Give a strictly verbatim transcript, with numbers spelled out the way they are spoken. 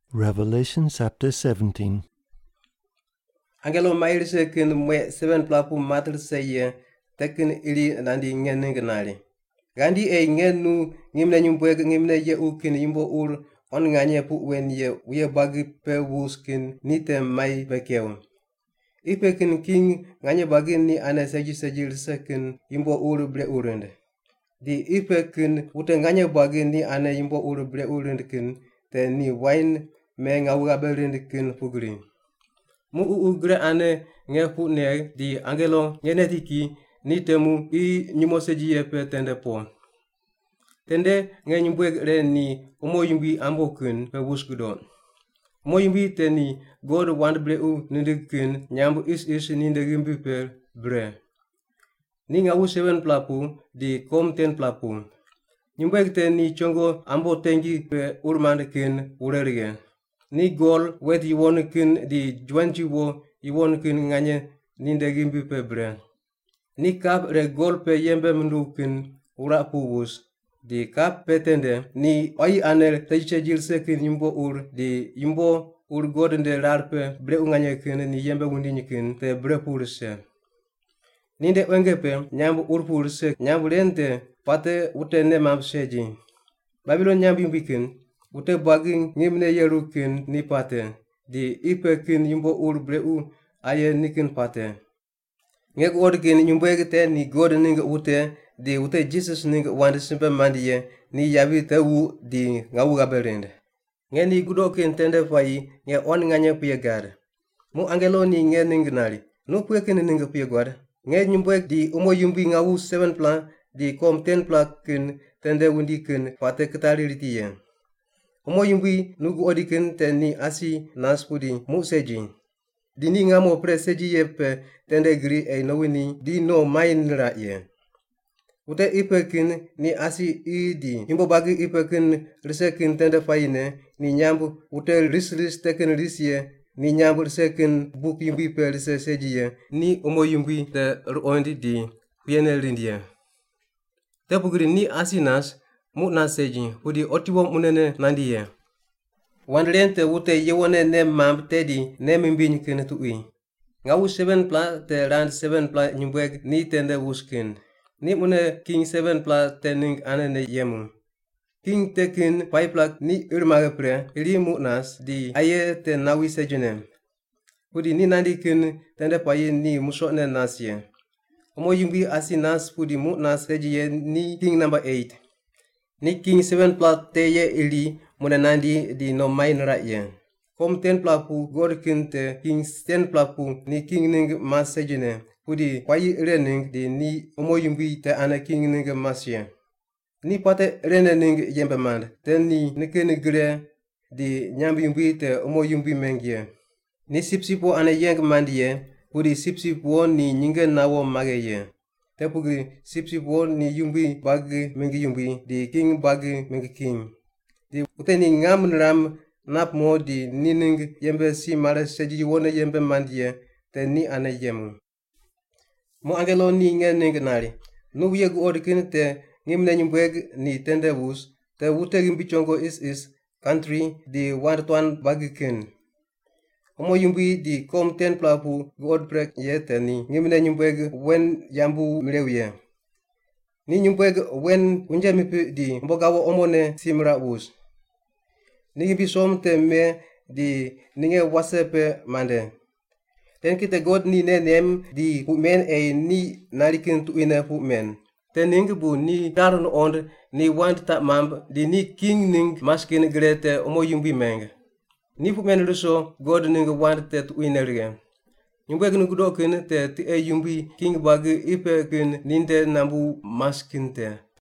Revelation chapter seventeen. Angelo mailse kin mwe seven plapu matr seye tekin ili nandi ngen ngenali. Gandi e ngenu ngimne nyumbweg ngimne ye ukin yimbo ur on nganye pu wen ye uye bagi pe wuskin nite mai bekew. Ipekin king nganye bagi ni ane seji sejil sekin yimbo ur bre urende. Di ipekin ute nganye bagi ni ane yimbo ur bre urende kin te ni wine me ngawga berende kin pugri. Mu ugre ane nge pu ne di angelo ngenetiki ni temu i nyumo seji yepe tende po. Tende nge nyumbwe re ni umo yumbi ambo kin pe wuskudo. Umo yumbi te ni god wand bre u nindikin nyambu is is nindegimbi per bre. Ni ngawu seven plapu di kom ten plapu. Nyumbwe te ni chongo ambo tengi pe urmande kin urerige. Ni gol wet yiwon kin di jwanji wo yiwon kin nganye nindegimbi pe bre. Ni kap re gol pe yembe mndu kin ura pu wus. Di kap petende ni oi ane tejiche jilse kin yimbo ur di yimbo ur godende larpe bre unganye kin ni yembe wundinyi kin te bre purse. Ninde wengepe nyambu ur purse nyambu lente pate utene mamseji. Babylon nyambu yumbikin ute bagi ngimne yeru kin ni pate di ipe kin yimbo ur bre u aye nikin pate. Ngek od kin nyumbwege te ni god ninga ute di ute Jesus ninga wandi simpe mandiye ni yabi te wu di ngawu gaberende. Nge ni gudo kin tende fayi nge on nganye piye gade. Mu angelo ni nge ningnali. Nu pwe kin ninga piye gade. Nge nyumbwege di umo yumbi ngawu seven plan di kom ten plan kin tende wundi kin pate ketali ritiye. Umo yumbi nugu odi kin te ni asi naspudi mu seji. Di ni ngamo pre seji yepe tende gri e no wini di no main nira ye. Ute ipe kin ni asi i di himbo bagi ipe kin rise kin tende fayine ni nyambu ute ris ris teken risye ni nyambu rise kin buk yumbi pe rise seji ye ni umo yumbi te ruondi di kuyene lindye. Te bugri ni asi nas mu na seji hudi otiwo munene nandiye. Wandlente wute yewone ne mamb tedi ne mimbiny kin tu'i. Ngawu seven pla te rand seven pla nyumbweg ni tende wuskin. Ni mune king seven pla te ning anene yemu. King te kin five pla ni irmage pre ili mu nas di aye te nawi sejinem. Pudi ni nandi kin tende paye ni musone nasye. Omo yumbi asi nas pudi mu nas sejiye ni king number eight. Ni king seven pla te ye ili mune nandi di no main ra ye. Kom ten plapu god kin te king ten plapu ni king ning mas sejine. Pudi kwayi rening di ni omo yumbi te ana king ning mas ye. Ni pate rene ning yembe mand. Ten ni nikene gre di nyambi yumbi te omo yumbi mengye. Ni sipsipo ana yeng mand ye. Pudi sipsipo ni nyinge nawo mage ye. Te pugi sipsipo ni yumbi bagi mengi yumbi di king bagi mengi king. Di ute ni ngam nram nap mo di nining yembe si mara seji wone yembe mandye te ni ane yemu. Mo angelo ni nge ning nari. Nu yegu odikin te ngimne nyumbweg ni tende wus te wute gimbi chongo is is country di wartuan bagi kin. Omo yumbi di kom ten plapu god prek ye te ni ngimne nyumbweg wen yambu mlewye. Ni nyumbweg wen unja mipi di mbogawo omone simra wus. Ni bisom te me di ninge wasepe mande. Ten kite god ni ne nem di pu men e ni narikin tu ine pu men. Ten ning bu ni darun ond ni want ta mamb di ni king ning maskin grete omo yumbi meng. Ni pu men luso god ning want te tu ine rige. Nyumbweg nugudo kin te ti e yumbi king bagi ipe kin ninde nambu maskin te.